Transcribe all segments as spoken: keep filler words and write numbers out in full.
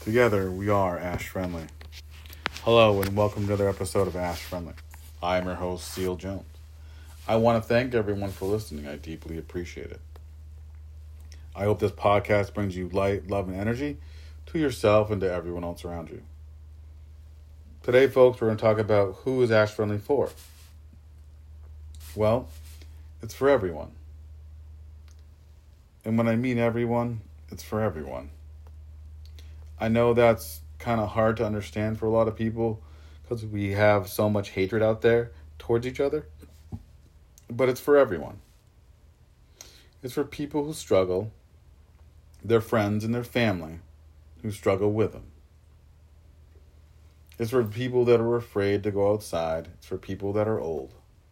Together, we are Ash Friendly. Hello, and welcome to another episode of Ash Friendly. I am your host, Seal Jones. I want to thank everyone for listening. I deeply appreciate it. I hope this podcast brings you light, love, and energy to yourself and to everyone else around you. Today, folks, we're going to talk about who is Ash Friendly for. Well, it's for everyone. And when I mean everyone, it's for everyone. I know that's kind of hard to understand for a lot of people because we have so much hatred out there towards each other. But it's for everyone. It's for people who struggle, their friends and their family who struggle with them. It's for people that are afraid to go outside. It's for people that are old.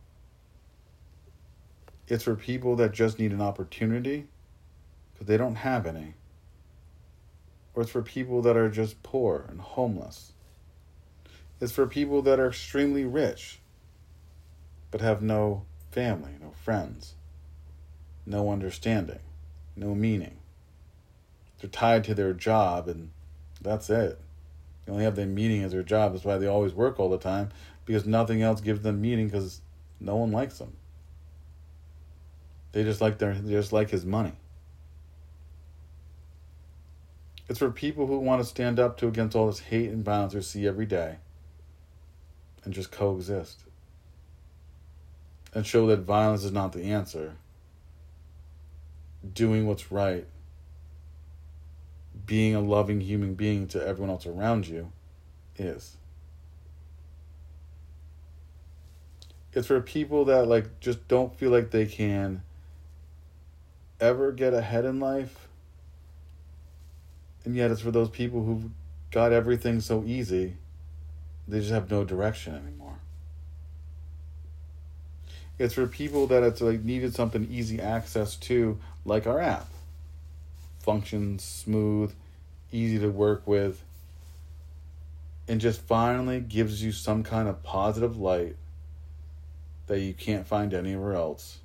It's for people that just need an opportunity because they don't have any. Or it's for people that are just poor and homeless. It's for people that are extremely rich but have no family, no friends, no understanding, no meaning. They're tied to their job and that's it. They only have their meaning as their job. That's why they always work all the time, because nothing else gives them meaning because no one likes them. They just like their they just like his money. It's for people who want to stand up to against all this hate and violence we see every day and just coexist. And show that violence is not the answer. Doing what's right. Being a loving human being to everyone else around you is. It's for people that like just don't feel like they can ever get ahead in life. And yet it's for those people who've got everything so easy, they just have no direction anymore. It's for people that it's like needed something easy access to, like our app. Functions smooth, easy to work with, and just finally gives you some kind of positive light that you can't find anywhere else.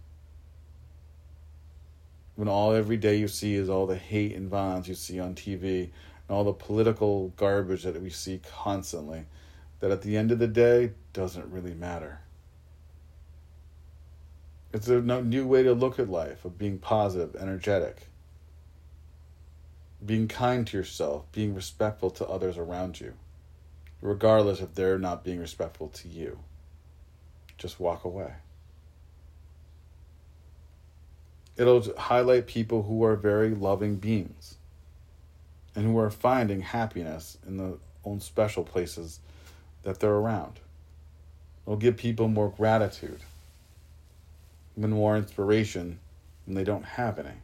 When all every day you see is all the hate and violence you see on T V and all the political garbage that we see constantly, that at the end of the day doesn't really matter. It's a new way to look at life, of being positive, energetic, being kind to yourself, being respectful to others around you, regardless if they're not being respectful to you. Just walk away. It'll highlight people who are very loving beings and who are finding happiness in their own special places that they're around. It'll give people more gratitude, even more inspiration when they don't have any.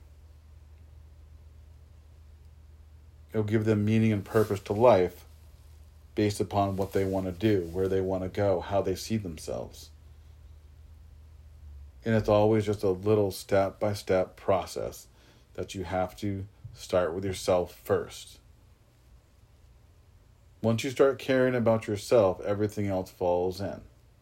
It'll give them meaning and purpose to life based upon what they want to do, where they want to go, how they see themselves. And it's always just a little step-by-step process that you have to start with yourself first. Once you start caring about yourself, everything else falls in.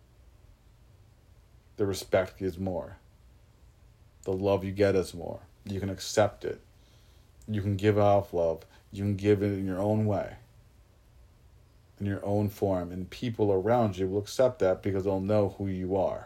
The respect is more. The love you get is more. You can accept it. You can give off love. You can give it in your own way, in your own form. And people around you will accept that because they'll know who you are.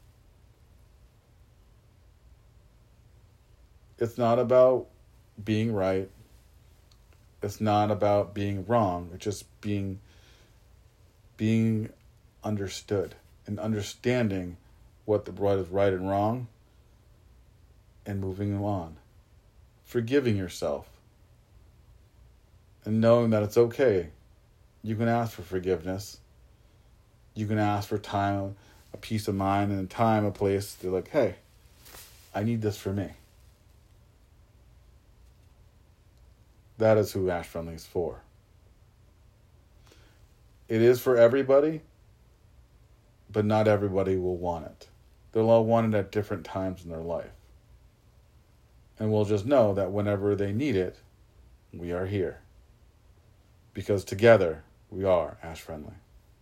It's not about being right. It's not about being wrong. It's just being being understood and understanding what the what is right and wrong and moving on. Forgiving yourself and knowing that it's okay. You can ask for forgiveness. You can ask for time, a peace of mind, and time, a place to like, hey, I need this for me. That is who Ash Friendly is for. It is for everybody, but not everybody will want it. They'll all want it at different times in their life. And we'll just know that whenever they need it, we are here. Because together, we are Ash Friendly.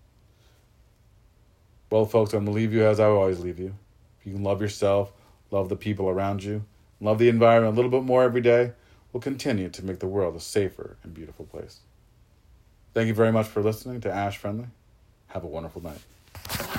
Well, folks, I'm going to leave you as I always leave you. If you can love yourself, love the people around you, love the environment a little bit more every day, will continue to make the world a safer and beautiful place. Thank you very much for listening to Ash Friendly. Have a wonderful night.